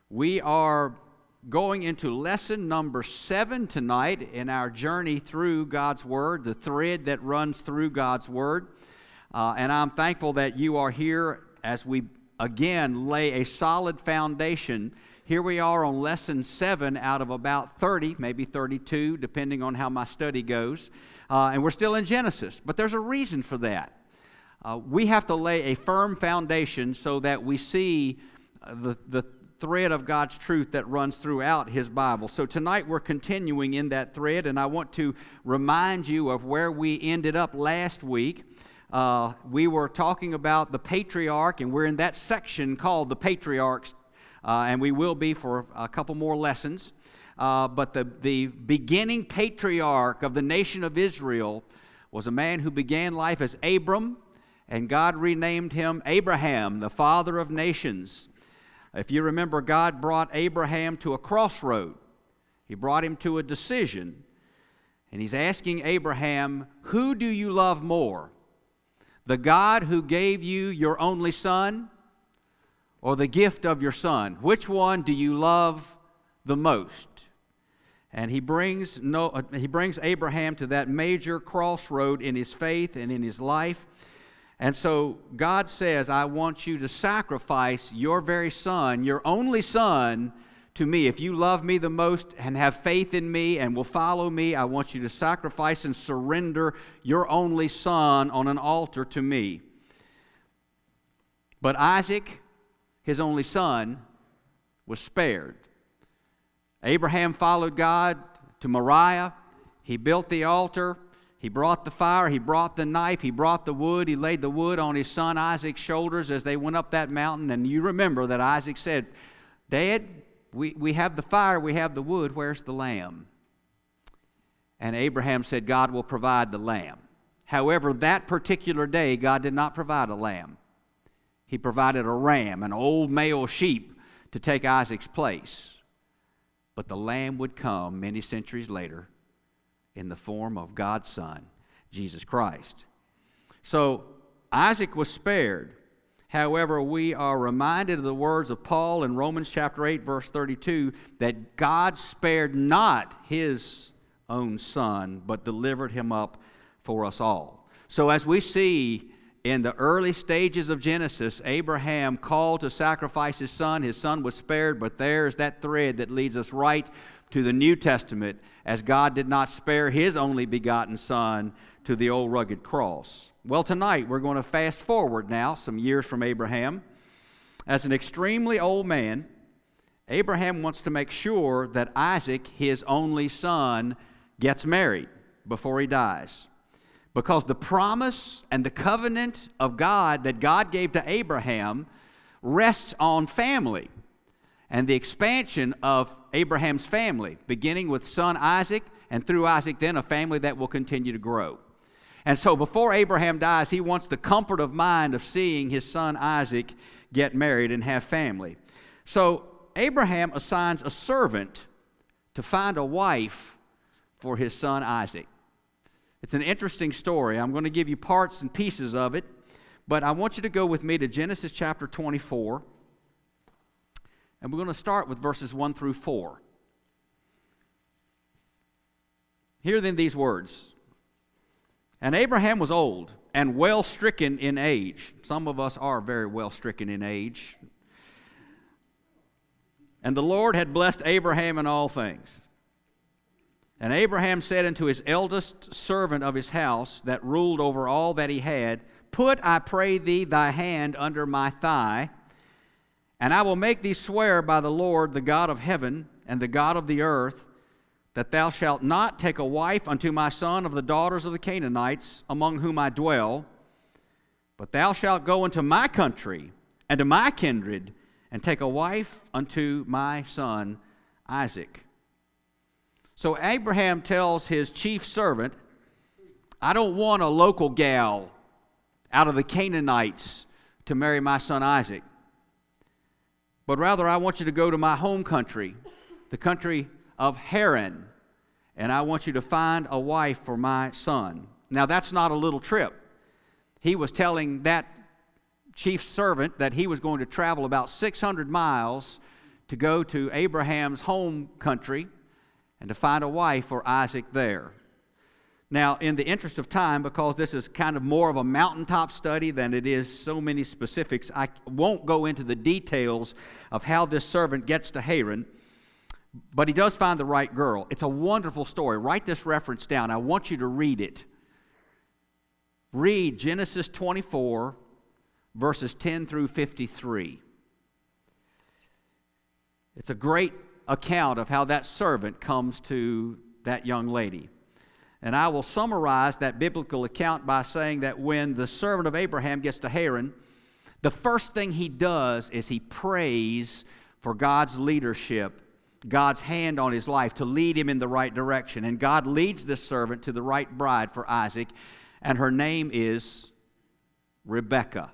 We are going into lesson number 7 tonight in our journey through God's Word, the thread that runs through God's Word. And I'm thankful that you are here as we again lay a solid foundation. Here we are on lesson 7 out of about 30, maybe 32, depending on how my study goes. And we're still in Genesis, but there's a reason for that. We have to lay a firm foundation so that we see the thread of God's truth that runs throughout His Bible. So tonight we're continuing in that thread, and I want to remind you of where we ended up last week. We were talking about the patriarch, and we're in that section called the patriarchs, and we will be for a couple more lessons. But the beginning patriarch of the nation of Israel was a man who began life as Abram, and God renamed him Abraham, the father of nations. If you remember, God brought Abraham to a crossroad. He brought him to a decision. And He's asking Abraham, who do you love more? The God who gave you your only son, or the gift of your son? Which one do you love the most? And he brings Abraham to that major crossroad in his faith and in his life. And so God says, I want you to sacrifice your very son, your only son, to me. If you love me the most and have faith in me and will follow me, I want you to sacrifice and surrender your only son on an altar to me. But Isaac, his only son, was spared. Abraham followed God to Moriah. He built the altar. He brought the fire, he brought the knife, he brought the wood, he laid the wood on his son Isaac's shoulders as they went up that mountain. And you remember that Isaac said, Dad, we have the fire, we have the wood, where's the lamb? And Abraham said, God will provide the lamb. However, that particular day, God did not provide a lamb. He provided a ram, an old male sheep, to take Isaac's place. But the lamb would come many centuries later in the form of God's Son, Jesus Christ. So Isaac was spared. However, we are reminded of the words of Paul in Romans chapter 8, verse 32, that God spared not His own Son, but delivered Him up for us all. So as we see in the early stages of Genesis, Abraham called to sacrifice his son was spared, but there's that thread that leads us right to the New Testament, as God did not spare His only begotten Son to the old rugged cross. Well, tonight we're going to fast forward now some years from Abraham. As an extremely old man, Abraham wants to make sure that Isaac, his only son, gets married before he dies. Because the promise and the covenant of God that God gave to Abraham rests on family and the expansion of Abraham's family, beginning with son Isaac, and through Isaac then a family that will continue to grow. And so before Abraham dies, he wants the comfort of mind of seeing his son Isaac get married and have family. So Abraham assigns a servant to find a wife for his son Isaac. It's an interesting story. I'm going to give you parts and pieces of it, but I want you to go with me to Genesis chapter 24. And we're going to start with verses 1 through 4. Hear then these words. And Abraham was old and well stricken in age. Some of us are very well stricken in age. And the Lord had blessed Abraham in all things. And Abraham said unto his eldest servant of his house that ruled over all that he had, Put, I pray thee, thy hand under my thigh, and I will make thee swear by the Lord, the God of heaven and the God of the earth, that thou shalt not take a wife unto my son of the daughters of the Canaanites, among whom I dwell, but thou shalt go into my country and to my kindred, and take a wife unto my son Isaac. So Abraham tells his chief servant, I don't want a local gal out of the Canaanites to marry my son Isaac. But rather, I want you to go to my home country, the country of Haran, and I want you to find a wife for my son. Now, that's not a little trip. He was telling that chief servant that he was going to travel about 600 miles to go to Abraham's home country and to find a wife for Isaac there. Now, in the interest of time, because this is kind of more of a mountaintop study than it is so many specifics, I won't go into the details of how this servant gets to Haran, but he does find the right girl. It's a wonderful story. Write this reference down. I want you to read it. Read Genesis 24, verses 10 through 53. It's a great account of how that servant comes to that young lady. And I will summarize that biblical account by saying that when the servant of Abraham gets to Haran, the first thing he does is he prays for God's leadership, God's hand on his life to lead him in the right direction. And God leads this servant to the right bride for Isaac, and her name is Rebekah.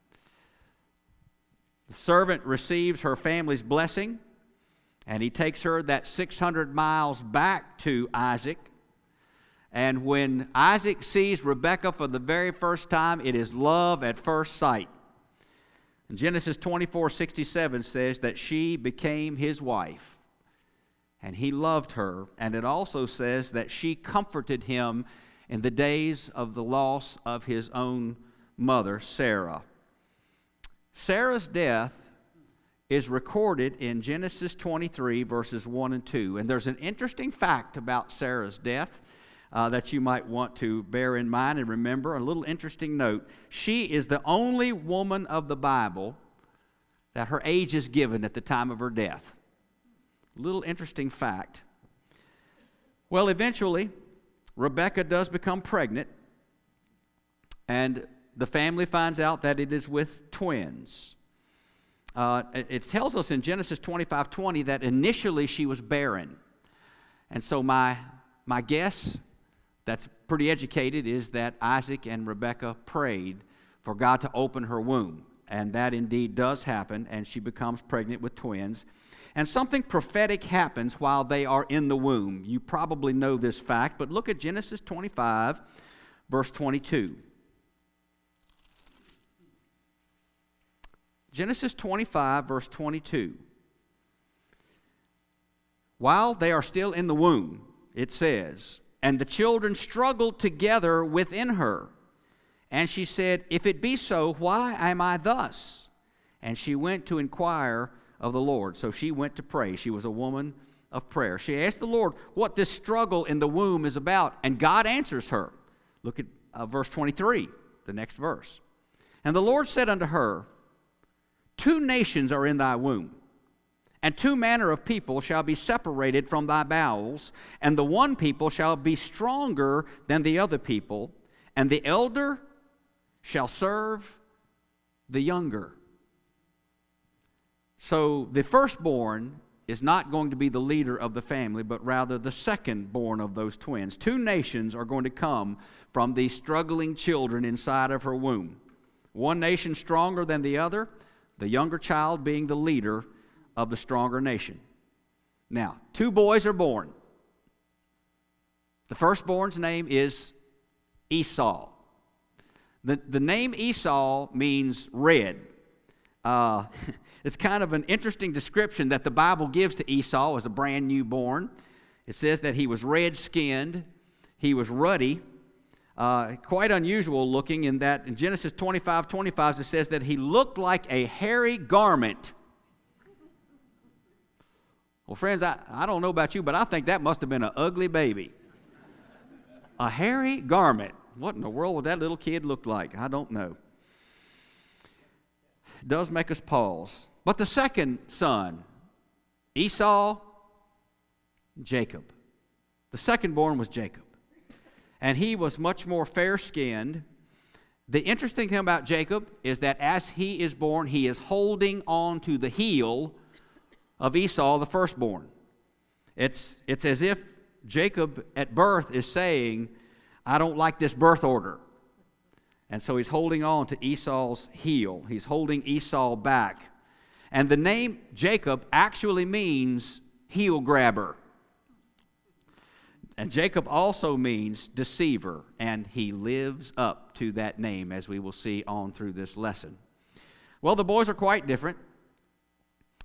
The servant receives her family's blessing, and he takes her that 600 miles back to Isaac. And when Isaac sees Rebekah for the very first time, it is love at first sight. And Genesis 24:67 says that she became his wife, and he loved her. And it also says that she comforted him in the days of the loss of his own mother, Sarah. Sarah's death is recorded in Genesis 23, verses 1 and 2. And there's an interesting fact about Sarah's death that you might want to bear in mind and remember. A little interesting note. She is the only woman of the Bible that her age is given at the time of her death. Little interesting fact. Well, eventually, Rebekah does become pregnant, and the family finds out that it is with twins. It tells us in Genesis 25:20 that initially she was barren. And so my guess, that's pretty educated, is that Isaac and Rebekah prayed for God to open her womb. And that indeed does happen, and she becomes pregnant with twins. And something prophetic happens while they are in the womb. You probably know this fact, but look at Genesis 25, verse 22. Genesis 25, verse 22. While they are still in the womb, it says, "And the children struggled together within her. And she said, 'If it be so, why am I thus?' And she went to inquire of the Lord." So she went to pray. She was a woman of prayer. She asked the Lord what this struggle in the womb is about, and God answers her. Look at verse 23, the next verse. "And the Lord said unto her, 2 nations are in thy womb, and 2 manner of people shall be separated from thy bowels, and the one people shall be stronger than the other people, and the elder shall serve the younger." So the firstborn is not going to be the leader of the family, but rather the secondborn of those twins. 2 nations are going to come from these struggling children inside of her womb. One nation stronger than the other, the younger child being the leader of the stronger nation. Now, 2 boys are born. The firstborn's name is Esau. The name Esau means red. It's kind of an interesting description that the Bible gives to Esau as a brand new born. It says that he was red-skinned, he was ruddy, quite unusual looking in that in Genesis 25:25 it says that he looked like a hairy garment. Well, friends, I don't know about you, but I think that must have been an ugly baby. A hairy garment. What in the world would that little kid look like? I don't know. It does make us pause. But the second son, Esau, Jacob. The second-born was Jacob. And he was much more fair-skinned. The interesting thing about Jacob is that as he is born, he is holding on to the heel of Esau, the firstborn. It's as if Jacob at birth is saying, "I don't like this birth order." And so he's holding on to Esau's heel. He's holding Esau back. And the name Jacob actually means heel grabber. And Jacob also means deceiver, and he lives up to that name, as we will see on through this lesson. Well, the boys are quite different.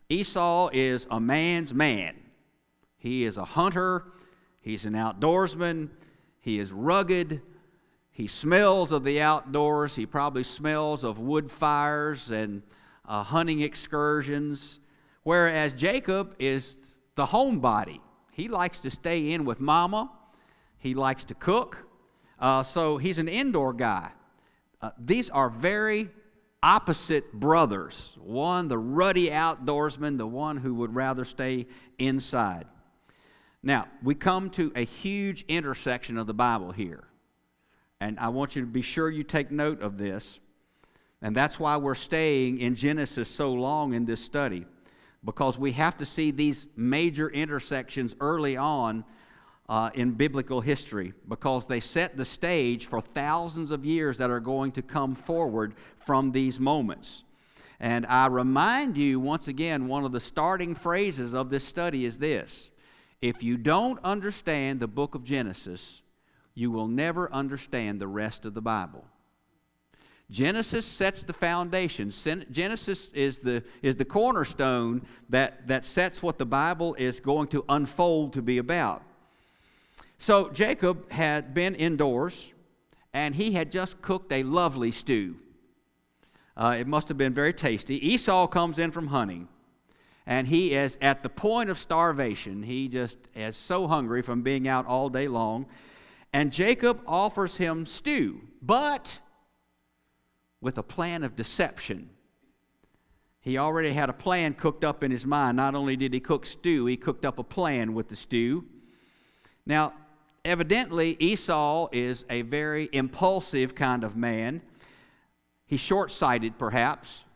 Esau is a man's man. He is a hunter. He's an outdoorsman. He is rugged. He smells of the outdoors. He probably smells of wood fires and hunting excursions. Whereas Jacob is the homebody. He likes to stay in with mama. He likes to cook. So he's an indoor guy. These are very opposite brothers. One, the ruddy outdoorsman, the one who would rather stay inside. Now, we come to a huge intersection of the Bible here. And I want you to be sure you take note of this. And that's why we're staying in Genesis so long in this study, because we have to see these major intersections early on in biblical history, because they set the stage for thousands of years that are going to come forward from these moments. And I remind you once again, one of the starting phrases of this study is this: if you don't understand the book of Genesis, you will never understand the rest of the Bible. Genesis sets the foundation. Genesis is the cornerstone that sets what the Bible is going to unfold to be about. So Jacob had been indoors, and he had just cooked a lovely stew. It must have been very tasty. Esau comes in from hunting, and he is at the point of starvation. He just is so hungry from being out all day long. And Jacob offers him stew, but with a plan of deception. He already had a plan cooked up in his mind. Not only did he cook stew, he cooked up a plan with the stew. Now, evidently, Esau is a very impulsive kind of man. He's short-sighted, perhaps.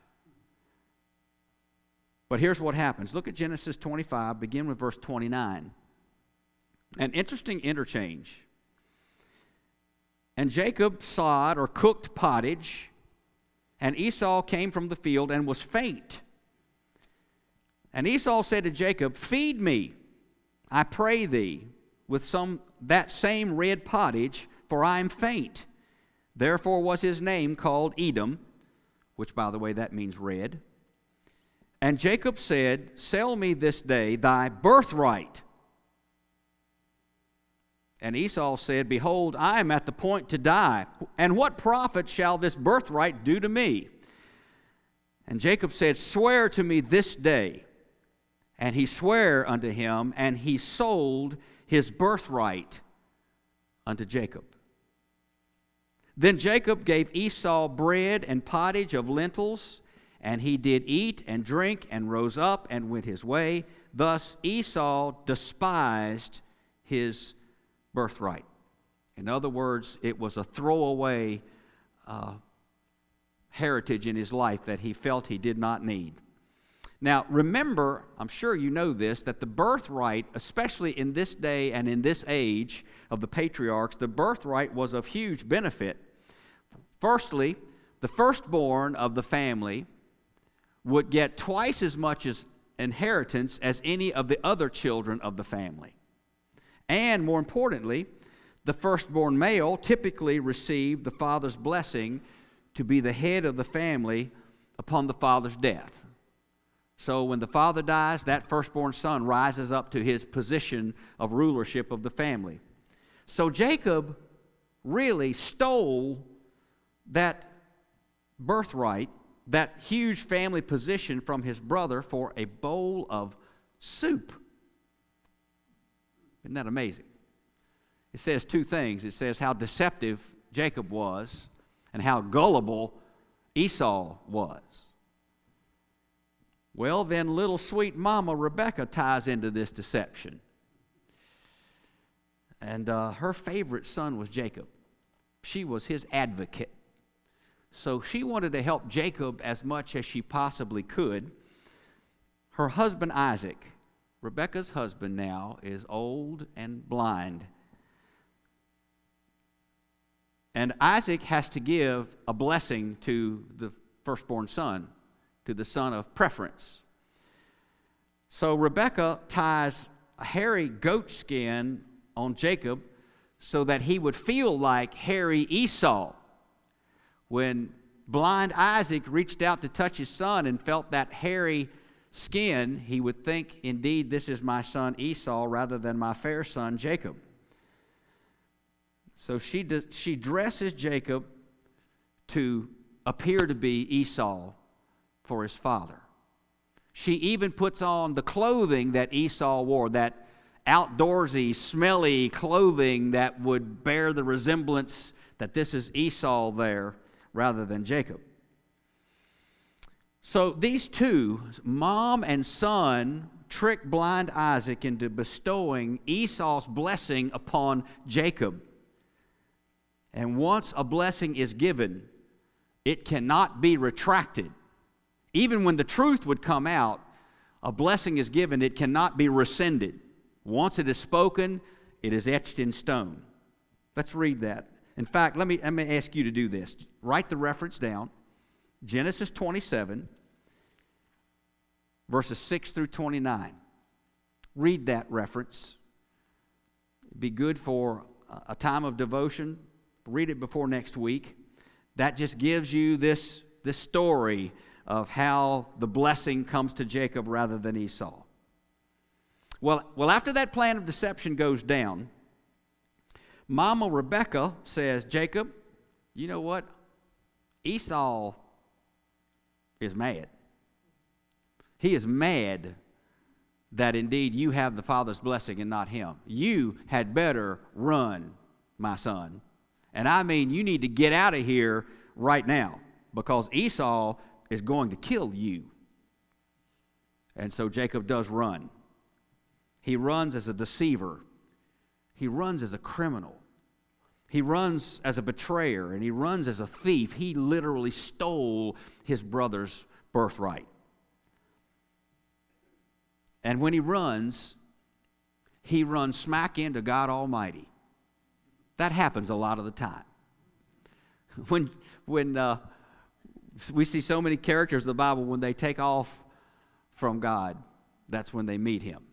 But here's what happens. Look at Genesis 25, begin with verse 29. An interesting interchange. And Jacob sawed or cooked pottage, and Esau came from the field and was faint. And Esau said to Jacob, "Feed me, I pray thee, with that same red pottage, for I am faint." Therefore was his name called Edom, which, by the way, that means red. And Jacob said, "Sell me this day thy birthright." And Esau said, "Behold, I am at the point to die, and what profit shall this birthright do to me?" And Jacob said, "Swear to me this day." And he sware unto him, and he sold his birthright unto Jacob. Then Jacob gave Esau bread and pottage of lentils, and he did eat and drink, and rose up and went his way. Thus Esau despised his birthright. In other words, it was a throwaway heritage in his life that he felt he did not need. Now, remember, I'm sure you know this, that the birthright, especially in this day and in this age of the patriarchs, the birthright was of huge benefit. Firstly, the firstborn of the family would get twice as much as inheritance as any of the other children of the family. And more importantly, the firstborn male typically received the father's blessing to be the head of the family upon the father's death. So when the father dies, that firstborn son rises up to his position of rulership of the family. So Jacob really stole that birthright, that huge family position from his brother for a bowl of soup. Isn't that amazing? It says two things. It says how deceptive Jacob was and how gullible Esau was. Well, then little sweet mama Rebecca ties into this deception. And her favorite son was Jacob. She was his advocate. So she wanted to help Jacob as much as she possibly could. Her husband Isaac, Rebecca's husband now, is old and blind. And Isaac has to give a blessing to the firstborn son, to the son of preference. So Rebecca ties a hairy goat skin on Jacob so that he would feel like hairy Esau. When blind Isaac reached out to touch his son and felt that hairy skin, he would think, indeed, this is my son Esau rather than my fair son Jacob. So she dresses Jacob to appear to be Esau for his father. She even puts on the clothing that Esau wore, that outdoorsy, smelly clothing that would bear the resemblance that this is Esau there rather than Jacob. So these two, mom and son, trick blind Isaac into bestowing Esau's blessing upon Jacob. And once a blessing is given, it cannot be retracted. Even when the truth would come out, a blessing is given, it cannot be rescinded. Once it is spoken, it is etched in stone. Let's read that. In fact, let me ask you to do this. Write the reference down. Genesis 27, verses 6 through 29. Read that reference. It'd be good for a time of devotion. Read it before next week. That just gives you this story of how the blessing comes to Jacob rather than Esau. Well, after that plan of deception goes down, Mama Rebecca says, Jacob, you know what? Esau is mad. He is mad that indeed you have the father's blessing and not him. You had better run, my son. And I mean, you need to get out of here right now, because Esau is going to kill you. And so Jacob does run. He runs as a deceiver. He runs as a criminal. He runs as a betrayer, and he runs as a thief. He literally stole his brother's birthright. And when he runs smack into God Almighty. That happens a lot of the time. When we see so many characters in the Bible, when they take off from God, that's when they meet him.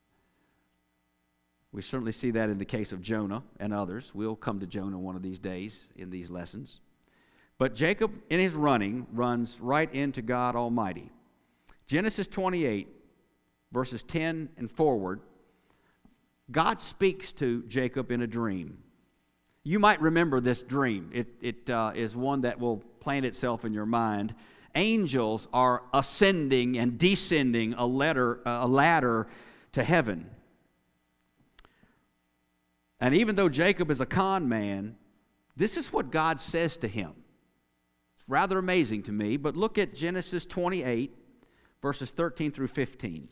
We certainly see that in the case of Jonah and others. We'll come to Jonah one of these days in these lessons. But Jacob, in his running, runs right into God Almighty. Genesis 28, verses 10 and forward, God speaks to Jacob in a dream. You might remember this dream. It is one that will plant itself in your mind. Angels are ascending and descending a ladder to heaven. And even though Jacob is a con man, this is what God says to him. It's rather amazing to me, but look at Genesis 28, verses 13 through 15.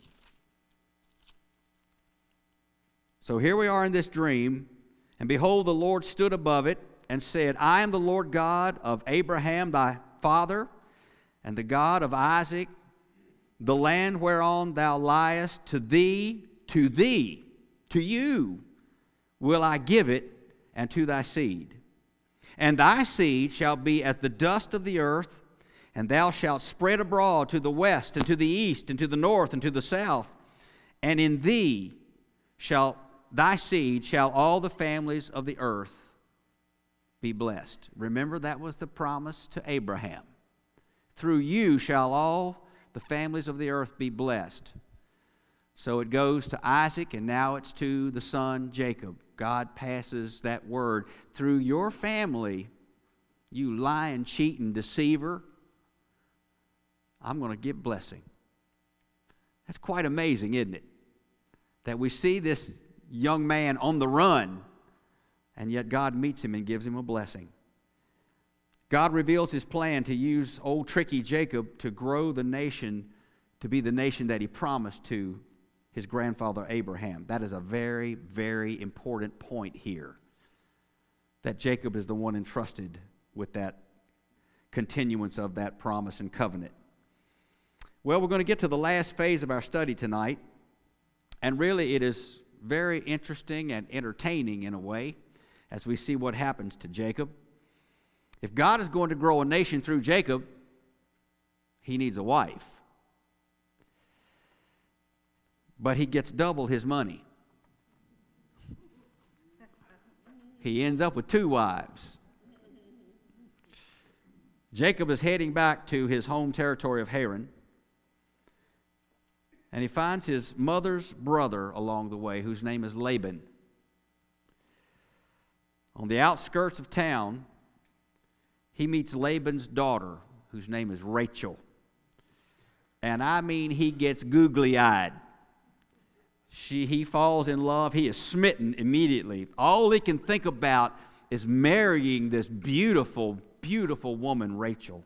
So here we are in this dream, and behold, the Lord stood above it and said, I am the Lord God of Abraham thy father, and the God of Isaac. The land whereon thou liest, to you will I give it, and to thy seed. And thy seed shall be as the dust of the earth, and thou shalt spread abroad to the west, and to the east, and to the north, and to the south. And in thee thy seed shall all the families of the earth be blessed. Remember, that was the promise to Abraham. Through you shall all the families of the earth be blessed. So it goes to Isaac, and now it's to the son Jacob. God passes that word. Through your family, you lying, cheating, deceiver, I'm going to give blessing. That's quite amazing, isn't it? That we see this young man on the run, and yet God meets him and gives him a blessing. God reveals his plan to use old tricky Jacob to grow the nation to be the nation that he promised to his grandfather Abraham. That is a very, very important point here. That Jacob is the one entrusted with that continuance of that promise and covenant. Well, we're going to get to the last phase of our study tonight. And really it is very interesting and entertaining in a way as we see what happens to Jacob. If God is going to grow a nation through Jacob, he needs a wife. But he gets double his money. He ends up with 2 wives. Jacob is heading back to his home territory of Haran. and he finds his mother's brother along the way, whose name is Laban. On the outskirts of town, he meets Laban's daughter, whose name is Rachel. And I mean, he gets googly-eyed. He falls in love. He is smitten immediately. All he can think about is marrying this beautiful, beautiful woman, Rachel.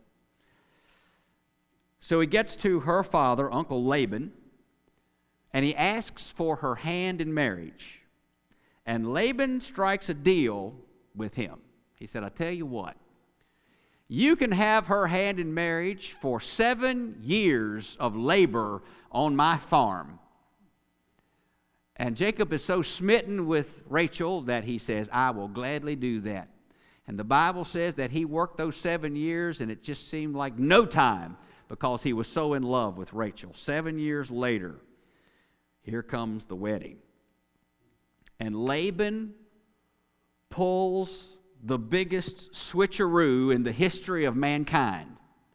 So he gets to her father, Uncle Laban, and he asks for her hand in marriage. And Laban strikes a deal with him. He said, I tell you what, you can have her hand in marriage for 7 years of labor on my farm. And Jacob is so smitten with Rachel that he says, I will gladly do that. And the Bible says that he worked those 7 years, and it just seemed like no time because he was so in love with Rachel. 7 years later, here comes the wedding. And Laban pulls the biggest switcheroo in the history of mankind.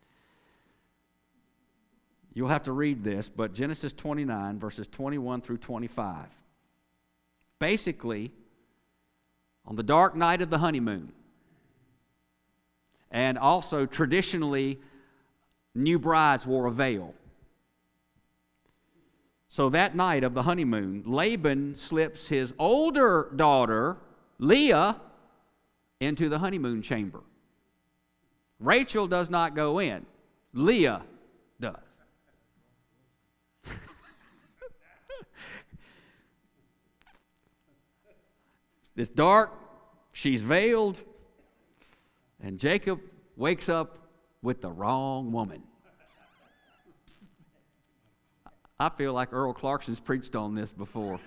You'll have to read this, but Genesis 29, verses 21 through 25. Basically, on the dark night of the honeymoon, and also traditionally, new brides wore a veil. So that night of the honeymoon, Laban slips his older daughter, Leah, into the honeymoon chamber. Rachel does not go in. Leah does. It's dark, she's veiled, and Jacob wakes up with the wrong woman. I feel like Earl Clarkson's preached on this before.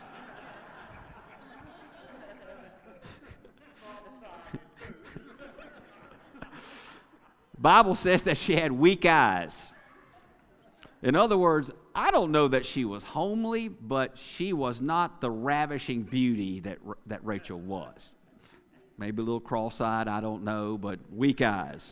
The Bible says that she had weak eyes. In other words, I don't know that she was homely, but she was not the ravishing beauty that Rachel was. Maybe a little cross-eyed, I don't know, but weak eyes.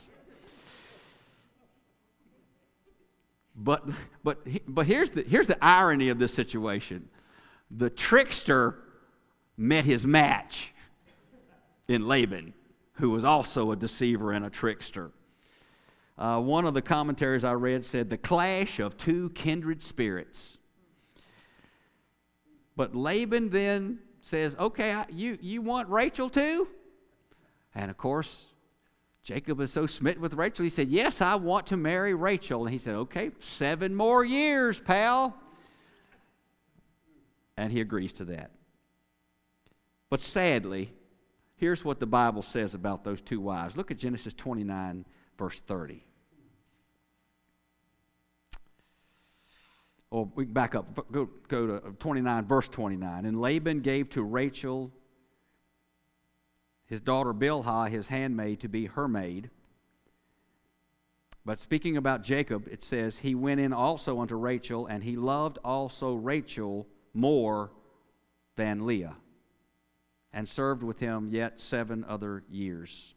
But here's the irony of this situation. The trickster met his match in Laban, who was also a deceiver and a trickster. One of the commentaries I read said, the clash of two kindred spirits. But Laban then says, okay, you want Rachel too? And of course, Jacob is so smitten with Rachel, he said, yes, I want to marry Rachel. And he said, okay, 7 more years, pal. And he agrees to that. But sadly, here's what the Bible says about those two wives. Look at Genesis 29, verse 30. Or we can back up, go to 29, verse 29. And Laban gave to Rachel his daughter Bilhah, his handmaid, to be her maid. But speaking about Jacob, it says, he went in also unto Rachel, and he loved also Rachel more than Leah, and served with him yet 7 other years.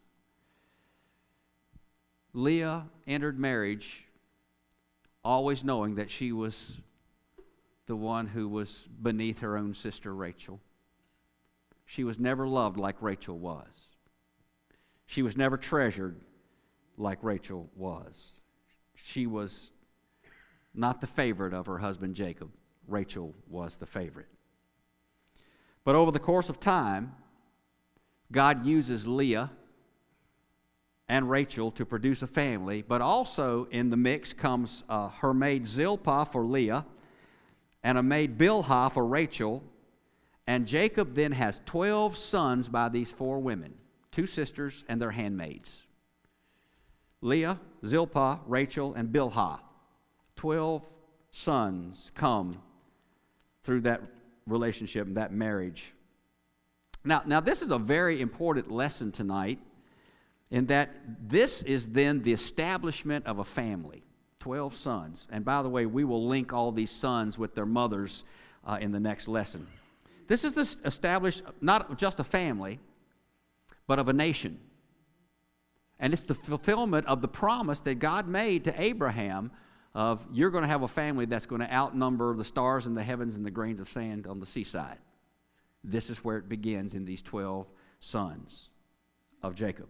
Leah entered marriage always knowing that she was the one who was beneath her own sister Rachel. She was never loved like Rachel was. She was never treasured like Rachel was. She was not the favorite of her husband Jacob. Rachel was the favorite. But over the course of time, God uses Leah and Rachel to produce a family, but also in the mix comes her maid Zilpah for Leah and a maid Bilhah for Rachel. And Jacob then has 12 sons by these 4 women, 2 sisters and their handmaids. Leah, Zilpah, Rachel, and Bilhah. 12 sons come through that relationship and that marriage. Now this is a very important lesson tonight, in that this is then the establishment of a family. 12 sons. And by the way, we will link all these sons with their mothers in the next lesson. This is the establish not just a family, but of a nation. And it's the fulfillment of the promise that God made to Abraham of you're going to have a family that's going to outnumber the stars in the heavens and the grains of sand on the seaside. This is where it begins in these 12 sons of Jacob.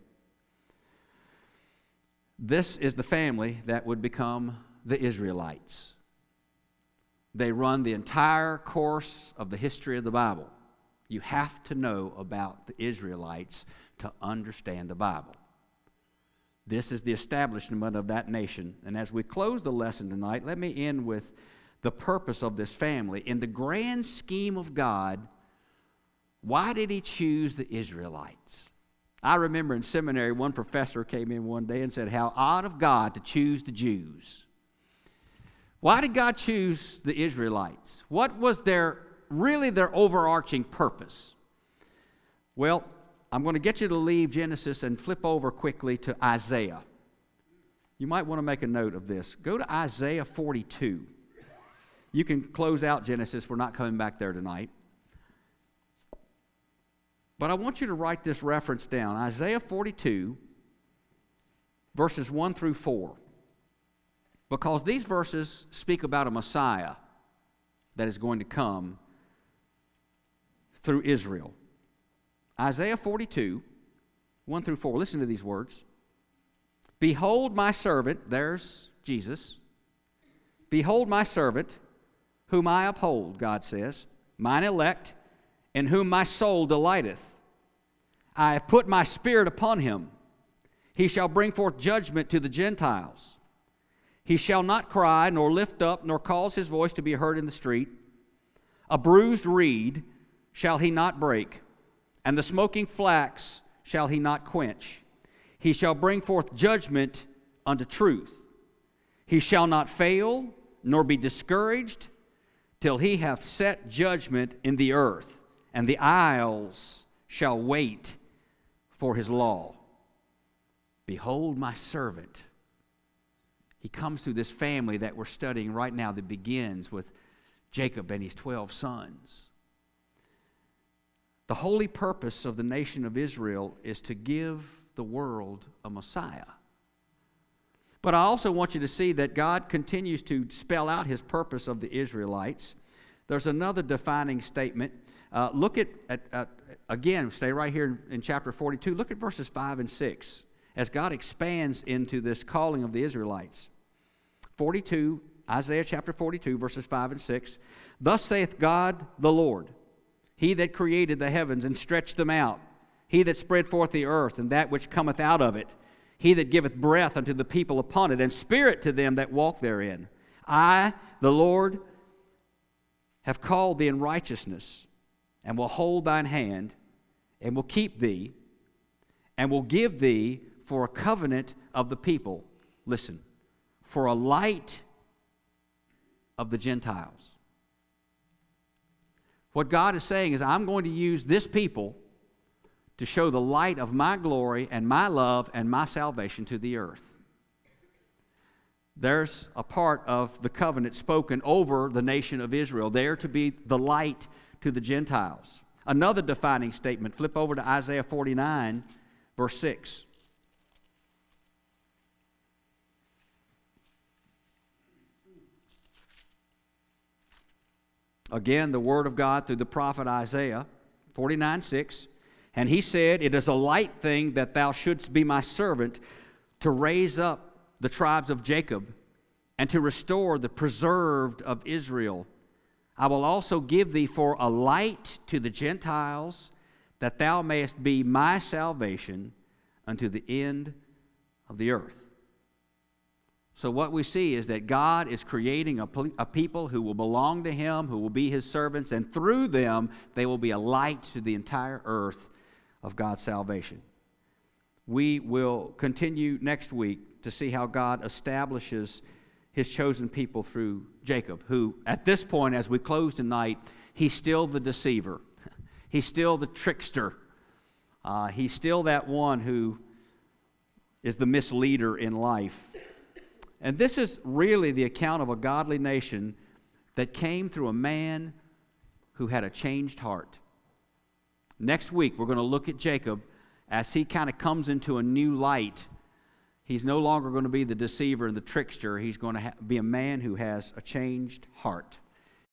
This is the family that would become the Israelites. They run the entire course of the history of the Bible. You have to know about the Israelites to understand the Bible. This is the establishment of that nation. And as we close the lesson tonight, let me end with the purpose of this family. In the grand scheme of God, why did He choose the Israelites? I remember in seminary, one professor came in one day and said, how odd of God to choose the Jews. Why did God choose the Israelites? What was really their overarching purpose? Well, I'm going to get you to leave Genesis and flip over quickly to Isaiah. You might want to make a note of this. Go to Isaiah 42. You can close out Genesis. We're not coming back there tonight. But I want you to write this reference down. Isaiah 42, verses 1 through 4. Because these verses speak about a Messiah that is going to come through Israel. Isaiah 42, 1 through 4. Listen to these words. Behold my servant, there's Jesus. Behold my servant, whom I uphold, God says, mine elect, in whom my soul delighteth. I have put my spirit upon him. He shall bring forth judgment to the Gentiles. He shall not cry, nor lift up, nor cause his voice to be heard in the street. A bruised reed shall he not break, and the smoking flax shall he not quench. He shall bring forth judgment unto truth. He shall not fail, nor be discouraged, till he hath set judgment in the earth, and the isles shall wait for his law. Behold my servant. He comes through this family that we're studying right now that begins with Jacob and his 12 sons. The holy purpose of the nation of Israel is to give the world a Messiah. But I also want you to see that God continues to spell out His purpose of the Israelites. There's another defining statement. Look at again, stay right here in chapter 42. Look at verses 5 and 6 as God expands into this calling of the Israelites. 42, Isaiah chapter 42, verses 5 and 6. Thus saith God the Lord, He that created the heavens and stretched them out, He that spread forth the earth and that which cometh out of it, He that giveth breath unto the people upon it, and spirit to them that walk therein. I, the Lord, have called thee in righteousness, and will hold thine hand, and will keep thee, and will give thee for a covenant of the people. Listen, for a light of the Gentiles. What God is saying is, I'm going to use this people to show the light of my glory and my love and my salvation to the earth. There's a part of the covenant spoken over the nation of Israel. They're to be the light to the Gentiles. Another defining statement. Flip over to Isaiah 49, verse 6. Again, the word of God through the prophet Isaiah, 49:6. And he said, It is a light thing that thou shouldst be my servant to raise up the tribes of Jacob and to restore the preserved of Israel. I will also give thee for a light to the Gentiles, that thou mayest be my salvation unto the end of the earth. So what we see is that God is creating a people who will belong to Him, who will be His servants, and through them they will be a light to the entire earth of God's salvation. We will continue next week to see how God establishes His chosen people through Jacob, who at this point, as we close tonight, he's still the deceiver. He's still the trickster. He's still that one who is the misleader in life. And this is really the account of a godly nation that came through a man who had a changed heart. Next week, we're going to look at Jacob as he kind of comes into a new light. He's no longer going to be the deceiver and the trickster. He's going to be a man who has a changed heart.